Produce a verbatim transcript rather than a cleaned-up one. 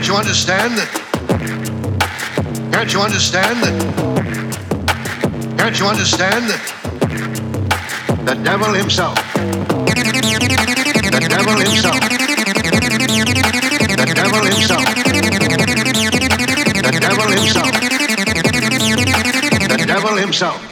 Can't you understand that? Can't you understand that? Can't you understand that? The devil himself. The devil himself. The devil himself. The devil himself. The devil himself.